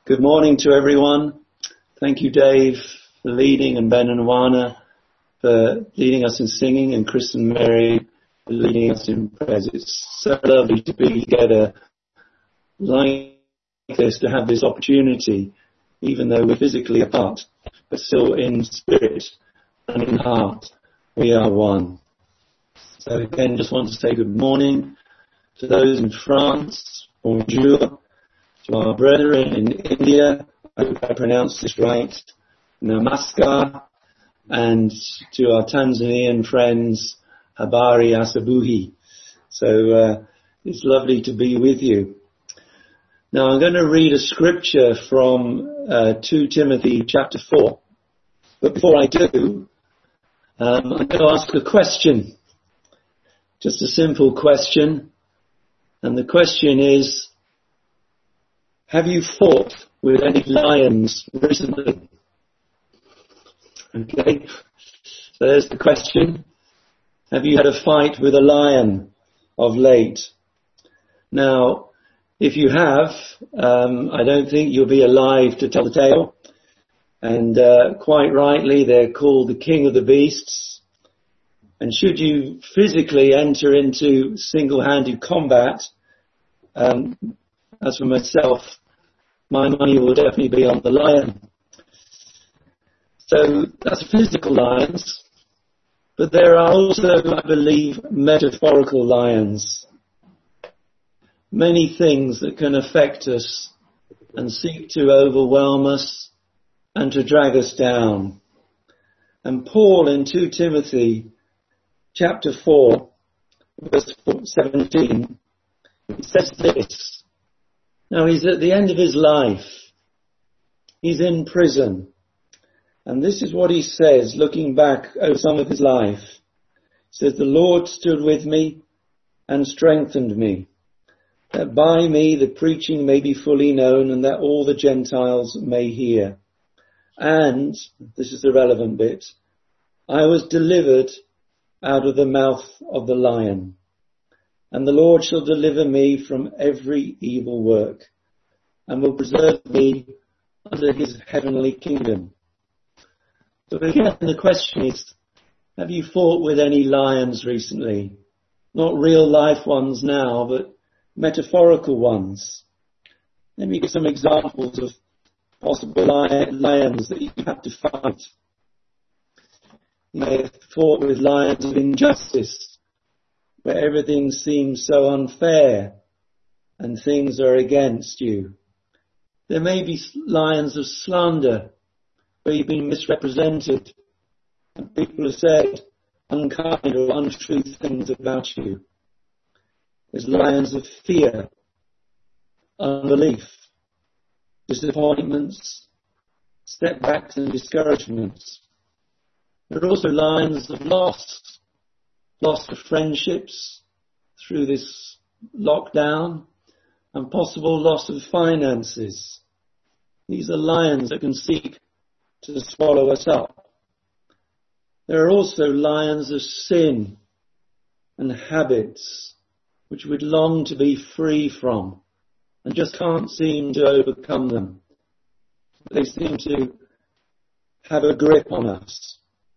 Good morning to everyone. Thank you, Dave, for leading, and Ben and Wana for leading us in singing, and Chris and Mary for leading us in prayers. It's so lovely to be together like this, to have this opportunity, even though we're physically apart, but still in spirit and in heart, we are one. So again, just want to say good morning to those in France, bonjour, to our brethren in India, I hope I pronounced this right, namaskar, and to our Tanzanian friends, habari asabuhi. So it's lovely to be with you. Now I'm going to read a scripture from 2 Timothy chapter 4. But before I do, I'm going to ask a question. Just a simple question. And the question is, have you fought with any lions recently? Okay, so there's the question. Have you had a fight with a lion of late? Now, if you have, I don't think you'll be alive to tell the tale. And quite rightly, they're called the king of the beasts. And should you physically enter into single-handed combat, as for myself, my money will definitely be on the lion. So that's physical lions. But there are also, I believe, metaphorical lions. Many things that can affect us and seek to overwhelm us and to drag us down. And Paul in 2 Timothy chapter 4, verse 17, he says this. Now he's at the end of his life. He's in prison. And this is what he says, looking back over some of his life. He says, the Lord stood with me and strengthened me, that by me the preaching may be fully known and that all the Gentiles may hear. And, this is the relevant bit, I was delivered out of the mouth of the lion. And the Lord shall deliver me from every evil work, and will preserve me under his heavenly kingdom. So again, the question is, have you fought with any lions recently? Not real life ones now, but metaphorical ones. Let me give some examples of possible lions that you have to fight. You may have fought with lions of injustice, where everything seems so unfair and things are against you. There may be lions of slander, where you've been misrepresented and people have said unkind or untrue things about you. There's lions of fear, unbelief, disappointments, setbacks and discouragements. There are also lions of loss of friendships through this lockdown, and possible loss of finances. These are lions that can seek to swallow us up. There are also lions of sin and habits which we'd long to be free from and just can't seem to overcome them. They seem to have a grip on us.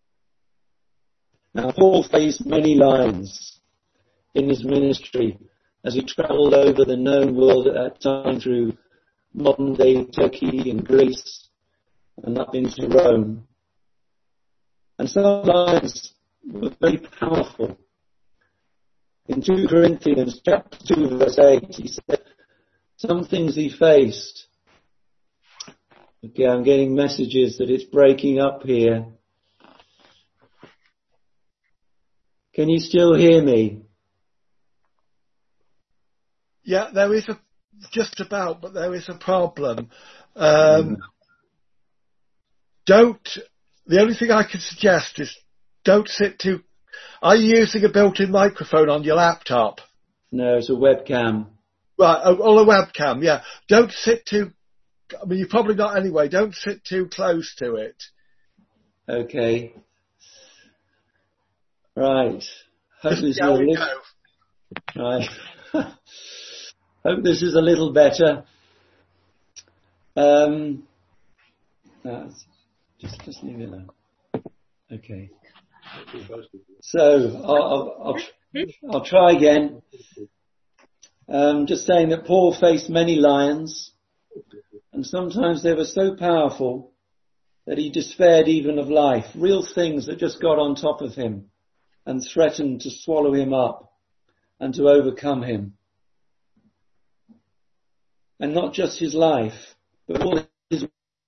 Now, Paul faced many lions in his ministry as he travelled over the known world at that time through modern-day Turkey and Greece and up into Rome. And some lions were very powerful. In 2 Corinthians chapter 2 verse 8, he said some things he faced. Okay, I'm getting messages that it's breaking up here. Can you still hear me? Yeah, there is just about, but there is a problem. The only thing I can suggest is don't sit too. Are you using a built-in microphone on your laptop? No, it's a webcam. Right, on a webcam, yeah. Don't sit too, I mean, you're probably not anyway, don't sit too close to it. Okay. Right. Hope this There we go. Right. Hope this is a little better. Just leave it alone. Okay. So I'll try again. Just saying that Paul faced many lions, and sometimes they were so powerful that he despaired even of life. Real things that just got on top of him and threatened to swallow him up and to overcome him. And not just his life, but all his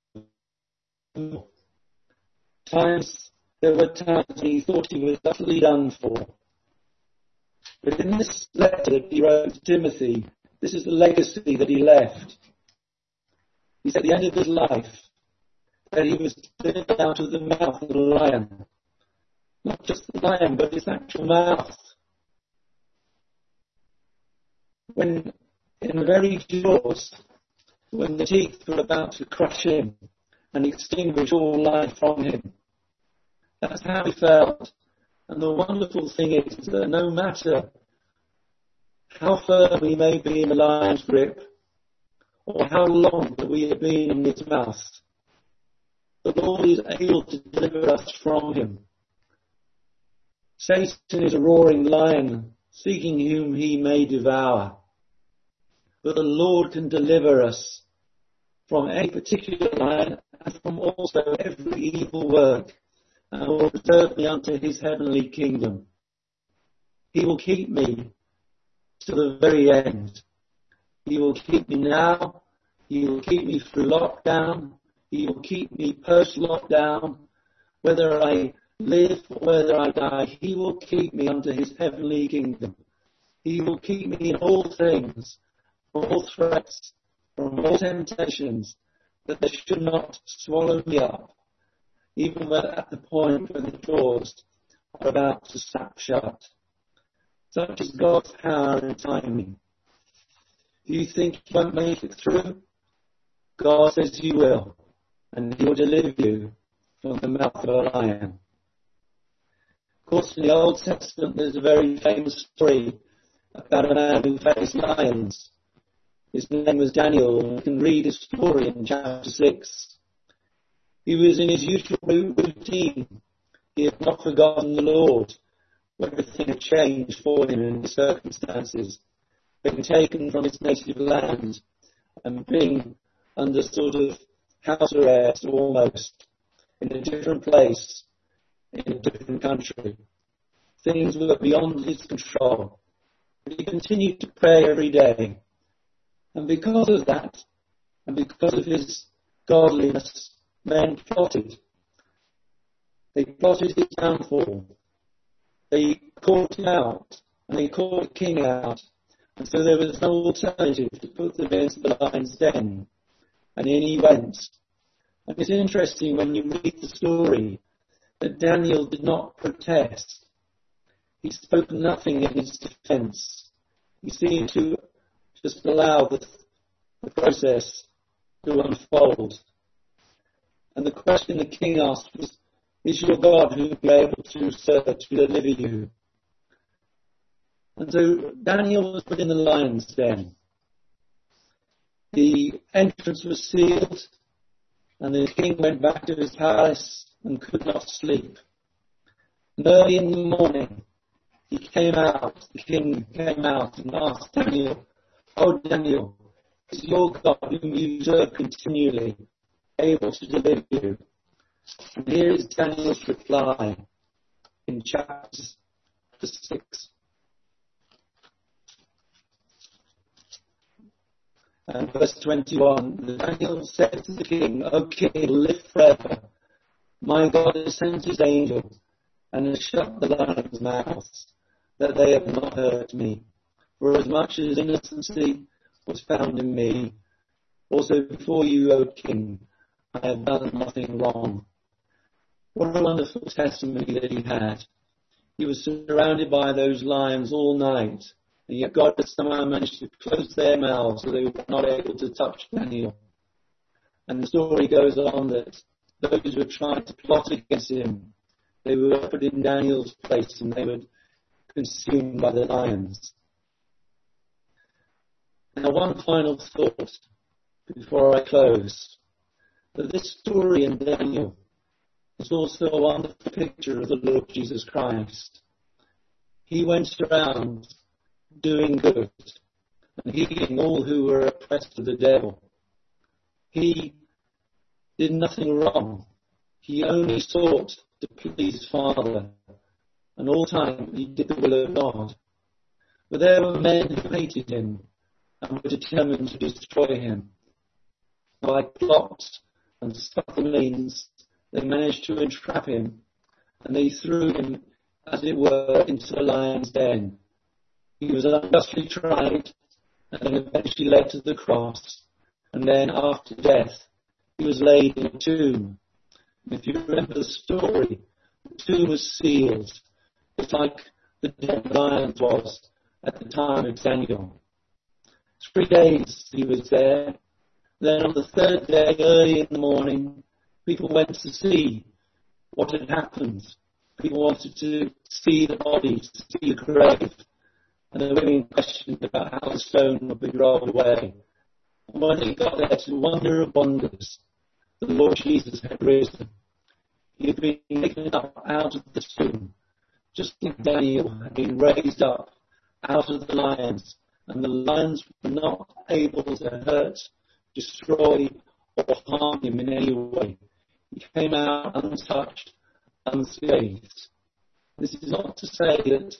times. There were times when he thought he was utterly done for. But in this letter that he wrote to Timothy, this is the legacy that he left. He said at the end of his life that he was delivered out of the mouth of the lion. Not just the lion, but his actual mouth. When in the very jaws, when the teeth were about to crush him and extinguish all life from him. That's how he felt. And the wonderful thing is that no matter how firm we may be in the lion's grip, or how long that we have been in his mouth, the Lord is able to deliver us from him. Satan is a roaring lion, seeking whom he may devour. But the Lord can deliver us from any particular lion and from also every evil work, and will reserve me unto his heavenly kingdom. He will keep me to the very end. He will keep me now. He will keep me through lockdown. He will keep me post-lockdown. Whether I live or whether I die, he will keep me unto his heavenly kingdom. He will keep me in all things, from all threats, from all temptations, that they should not swallow me up, even when at the point when the doors are about to snap shut. Such is God's power and timing. Do you think you won't make it through? God says you will, and he will deliver you from the mouth of a lion. Of course, in the Old Testament, there's a very famous story about a man who faced lions. His name was Daniel, and you can read his story in chapter 6. He was in his usual routine. He had not forgotten the Lord. Everything had changed for him in his circumstances, being taken from his native land and being under sort of house arrest almost, in a different place, in a different country. Things were beyond his control. But he continued to pray every day. And because of that, and because of his godliness, men plotted. They plotted his downfall. They caught him out, and they caught the king out. And so there was no alternative to put them into the lion's den. And in he went. And it's interesting when you read the story that Daniel did not protest. He spoke nothing in his defense. He seemed to just allow the process to unfold. And the question the king asked was, is your God who will be able to serve to deliver you? And so Daniel was put in the lion's den. The entrance was sealed, and the king went back to his palace and could not sleep. And early in the morning, the king came out and asked Daniel, "Oh Daniel, is your God whom you serve continually able to deliver you?" And here is Daniel's reply in chapter 6. And verse 21, Daniel said to the king, "O king, live forever. My God has sent his angel and has shut the lions' mouths, that they have not hurt me. For as much as innocency was found in me, also before you, O king, I have done nothing wrong." What a wonderful testimony that he had. He was surrounded by those lions all night, and yet God had somehow managed to close their mouths so they were not able to touch Daniel. And the story goes on that those who were trying to plot against him, they were put in Daniel's place and they were consumed by the lions. Now, one final thought before I close, that this story in Daniel is also a wonderful picture of the Lord Jesus Christ. He went around doing good and healing all who were oppressed of the devil. He did nothing wrong. He only sought to please his Father, and all time he did the will of God. But there were men who hated him and were determined to destroy him. By plots and subtle means, they managed to entrap him, and they threw him, as it were, into the lion's den. He was unjustly tried, and then eventually led to the cross, and then after death, he was laid in a tomb. If you remember the story, the tomb was sealed, just like the den of lions was at the time of Daniel. 3 days he was there. Then on the 3rd day, early in the morning, people went to see what had happened. People wanted to see the bodies, to see the grave. And the women questioned about how the stone would be rolled away. And when they got there, to wonder of wonders, the Lord Jesus had risen. He had been taken up out of the tomb, just as Daniel had been raised up out of the lions, and the lions were not able to hurt, destroy, or harm him in any way. He came out untouched, unscathed. This is not to say that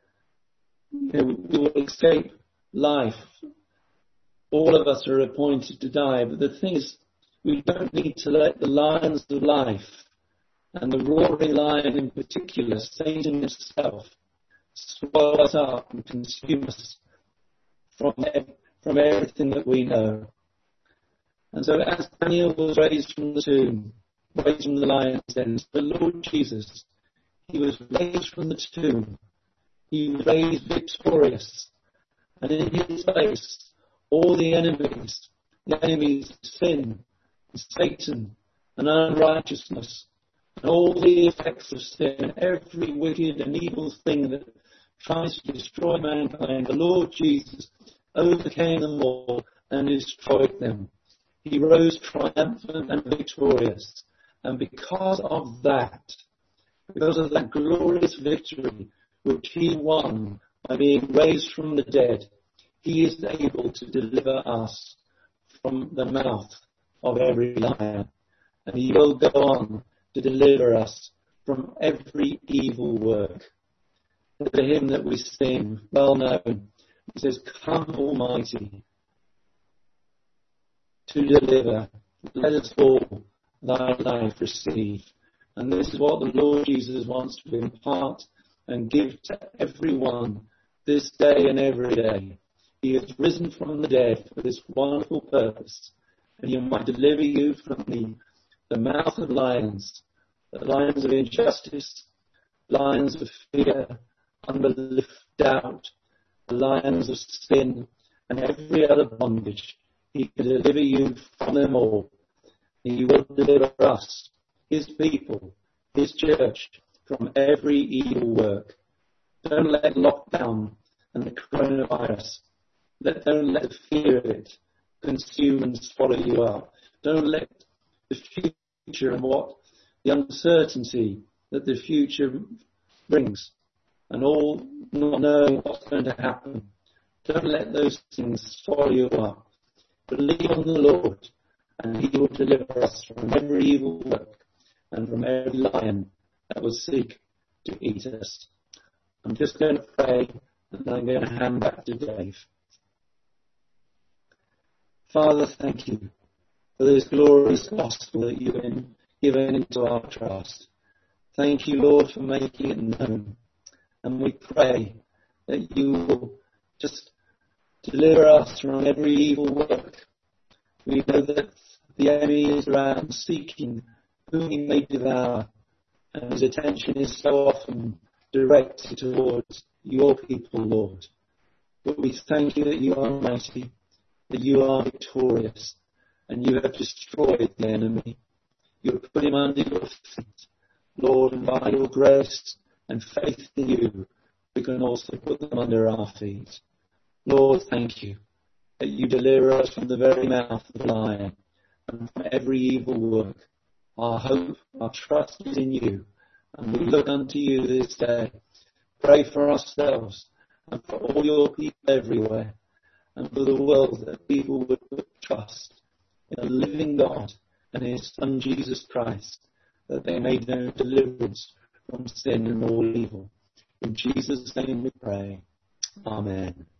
we will escape life. All of us are appointed to die, but the thing is, we don't need to let the lions of life, and the roaring lion in particular, Satan himself, swallow us up and consume us from everything that we know. And so as Daniel was raised from the tomb, raised from the lion's den, the Lord Jesus, he was raised from the tomb. He was raised victorious. And in his place, all the enemies of sin, and Satan, and unrighteousness, and all the effects of sin, every wicked and evil thing that tries to destroy mankind, the Lord Jesus overcame them all and destroyed them. He rose triumphant and victorious. And because of that glorious victory which he won by being raised from the dead, he is able to deliver us from the mouth of every lion. And he will go on to deliver us from every evil work. The hymn that we sing, well known, it says, "Come Almighty, to deliver, let us all thy life receive." And this is what the Lord Jesus wants to impart and give to everyone this day and every day. He has risen from the dead for this wonderful purpose, and he might deliver you from the mouth of lions, the lions of injustice, lions of fear, unbelief, doubt, the lions of sin, and every other bondage. He can deliver you from them all. He will deliver us, his people, his church, from every evil work. Don't let lockdown and the coronavirus, don't let the fear of it consume and swallow you up. Don't let the future and the uncertainty that the future brings, and all not knowing what's going to happen, don't let those things swallow you up. Believe on the Lord, and he will deliver us from every evil work and from every lion that will seek to eat us. I'm just going to pray, and I'm going to hand back to Dave. Father, thank you for this glorious gospel that you've been given into our trust. Thank you, Lord, for making it known. And we pray that you will just deliver us from every evil work. We know that the enemy is around seeking whom he may devour, and his attention is so often directed towards your people, Lord. But we thank you that you are mighty, that you are victorious, and you have destroyed the enemy. You have put him under your feet, Lord, and by your grace and faith in you, we can also put them under our feet. Lord, thank you. that you deliver us from the very mouth of the lion and from every evil work. Our hope, our trust is in you, and we look unto you this day. Pray for ourselves and for all your people everywhere, and for the world, that people would put trust in the living God and his Son Jesus Christ, that they may know deliverance from sin and all evil. In Jesus' name we pray. Amen.